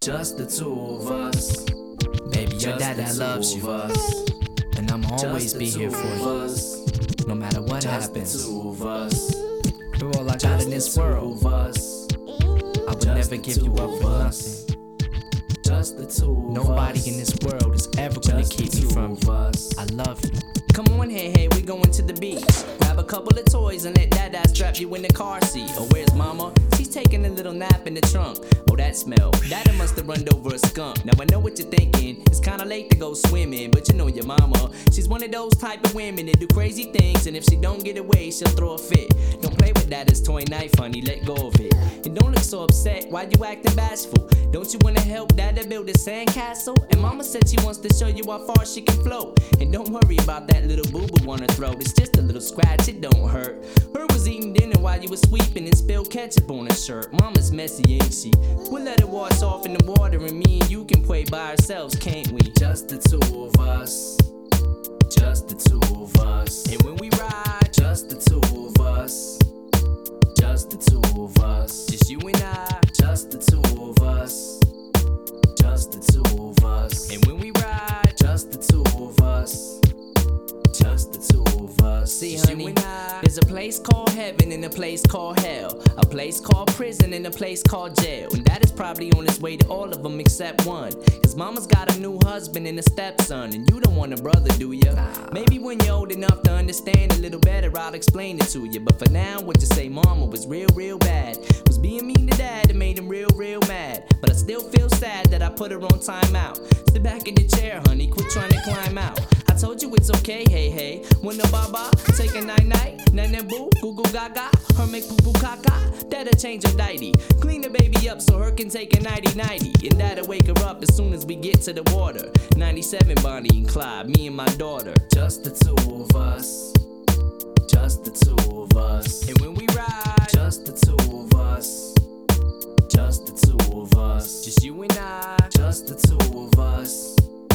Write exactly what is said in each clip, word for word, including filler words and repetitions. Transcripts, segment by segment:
Just the two of us. Baby, your Just dad the that two loves of you, us. and I'm always Just the be here two for of you, us. no matter what Just the happens. two of us. You're all I got Just in the this two world. of us. I would Just never the give you two up of for us. nothing. Just the two of us. Nobody in this world is ever gonna Just the keep me two from of you. us. I love you. Come on, hey, hey, we going to the beach. Grab a couple of toys and let Dada strap you in the car seat. Oh, where's Mama? She's taking a little nap in the trunk. Oh, that smell. Dada must have run over a skunk. Now I know what you're thinking. It's kinda late to go swimming, but you know your mama. She's one of those type of women that do crazy things, and if she don't get away, she'll throw a fit. Don't play with Dada's toy knife, honey. Let go of it. And don't look so upset. Why you acting bashful? Don't you wanna help Dada build a sandcastle? And Mama said she wants to show you how far she can float. And don't worry about that little boo-boo on her throat. It's just a little scratch, it don't hurt. Her was eating dinner while you was sweeping and spilled ketchup on her shirt. Mama's messy, ain't she? We'll let it wash off in the water, and me and you can play by ourselves, can't we? Just the two of us. Just the two of us. And when we ride, Just the two of us. Just the two of us. just you and I. Just the two of us. Just the two of us. And when we ride, Just the two of us. Just the two of us. see, Just honey, you and I. there's a place called heaven and a place called hell, a place called prison and a place called jail, and that is probably on its way to all of them except one. Cause Mama's got a new husband and a stepson, and you don't want a brother, do ya? Maybe when you're old enough to understand a little better, I'll explain it to you. But for now, what you say, Mama was real, real bad. Was being mean to Dad that made him real, real mad. But I still feel sad that I put her on timeout. Sit back in the chair, honey, quit trying to climb out. I told you it's okay, hey, hey. When the baba, take a night night, nana boo, goo goo gaga, her make poo poo caca. Dad'll change her nighty, clean the baby up so her can take a nighty nighty. And Dad'll wake her up as soon as we get to the water. ninety-seven Bonnie and Clyde, me and my daughter. Just the two of us. Just the two of us. And when we ride, Just the two of us. Just the two of us. just you and I. Just the two of us.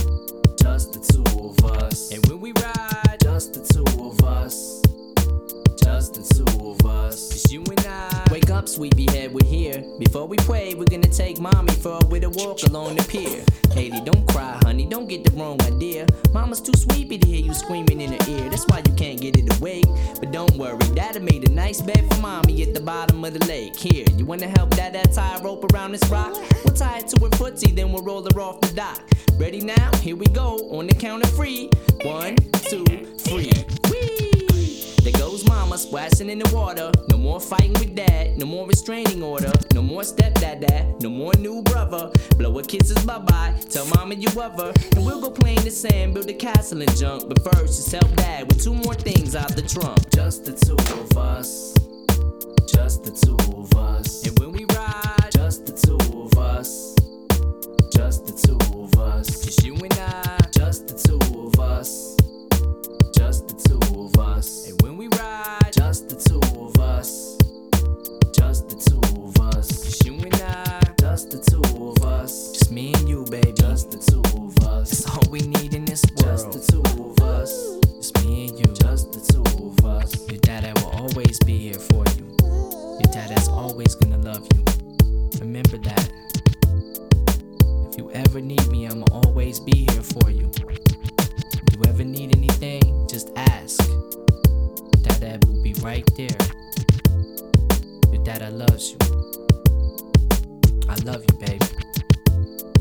Just the two of us. And when we ride, Just the two of us. Just the two of us. just you and I. Wake up, sleepyhead, we're here. Before we pray, we're gonna take Mommy for a with a walk along the pier. Haley, don't cry, honey, don't get the wrong idea. Mama's too sleepy to hear you screaming in her ear. That's why you can't get it awake. But don't worry, Dada made a nice bed for Mommy at the bottom of the lake. Here, you wanna help Dada tie a rope around this rock? We'll tie it to her footsie, then we'll roll her off the dock. Ready now? Here we go, on the count of three. One, two, three. Whee! There goes Mama splashing in the water. No more fighting with Dad, no more restraining order. No more stepdad, no more new brother. Blow her kisses bye-bye, tell Mama you love her. And we'll go play in the sand, build a castle and junk. But first, just help Dad with two more things out the trunk. Just the two of us. Just the two of us. And when we ride, Just the two of us. Just the two of us. just you and I. Just the two of us. Just the two of us. And when we ride, Just the two of us. Just the two of us. just you and I. Just the two of us. Just me and you, baby. Just the two of us. That's all we need in this Just world. the two of us. Just me and you. Just the two of us. Your dada will always be here for you. Your dada's always gonna love you. Remember that. If you ever need me, I'ma always be here for you. If you ever need anything, just ask. Dada will be right there. Your dada loves you. I love you, baby.